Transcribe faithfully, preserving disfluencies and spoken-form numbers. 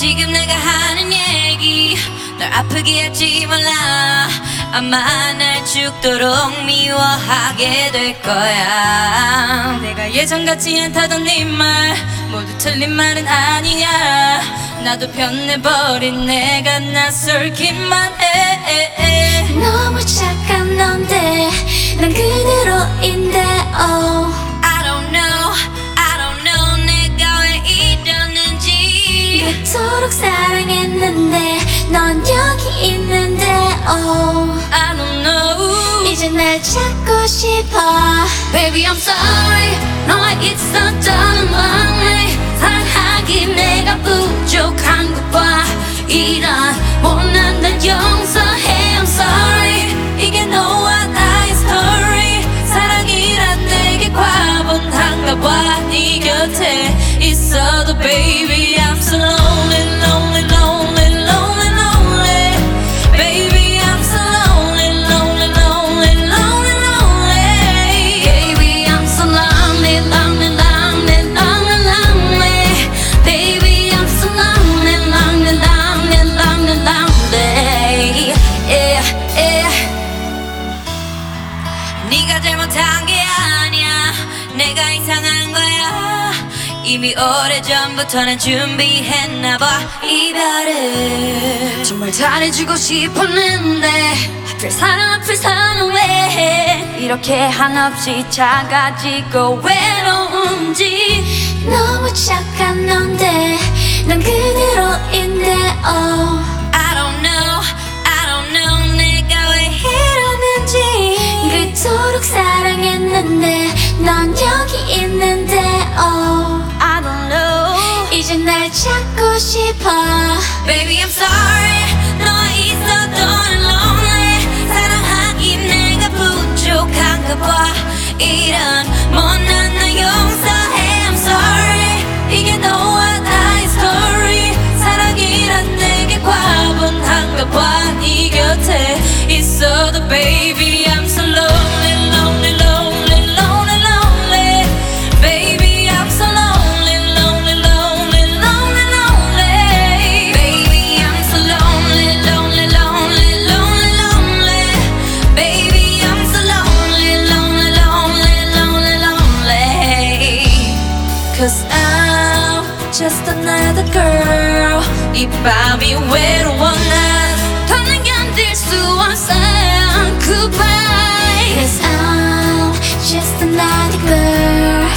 지금 내가 하는 얘기 널 아프게 할지 몰라. 아마 날 죽도록 미워하게 될 거야. 내가 예전 같지 않다던 네 말 모두 틀린 말은 아니야. 나도 변해버린 내가 낯설기만 해. 너무 착한 넌데 난 그대로인데 oh. I don't know, I don't know 내가 왜 이러는지. 그토록 사랑했는데 넌 여기 있는데 oh. I don't know. 이제 날 찾고 싶어. Baby I'm sorry 너와 있었던 lonely. 사랑하기 내가 부족한 것 봐. 이런 못난 날 용서해 I'm sorry. 이게 너와 나의 story. 사랑이란 내게 과분한가 봐. 네 곁에 있어도 baby I'm so lonely lonely lonely lonely lonely. Baby I'm so lonely lonely lonely lonely lonely. Baby I'm so lonely lonely lonely lonely lonely. Baby I'm so lonely lonely lonely lonely lonely. Yeah yeah. 네가 잘못한 게 아니야. 내가 이상한 거야. 이미 오래전부터 난 준비했나봐. 이별을 정말 잘해주고 싶었는데 하필 사랑 앞을 사는 왜 이렇게 한없이 작아지고 외로운지. 너무 착한 넌데 난 그대로인데 oh. I don't know, I don't know 내가 왜 이러는지. 그토록 사랑했는데 넌 여기 있는데 oh. I don't know. 이제 날 찾고 싶어. Baby I'm sorry 너와 있었던 lonely. 사랑하기 내가 부족한가 봐. 이런 못난 나 용서해 I'm sorry. 이게 너와 나의 story. 사랑이란 내게 과분한가 봐. 네 곁에 있어도 baby I'm so lonely lonely lonely lonely lonely. Baby I'm so lonely lonely lonely lonely lonely. Baby I'm so lonely lonely lonely lonely lonely. Baby I'm so lonely lonely lonely lonely lonely. Cause I'm just another girl. 이 밤이 외로워 난 더는 견딜 수 없어. Goodbye. Cause I'm just another girl.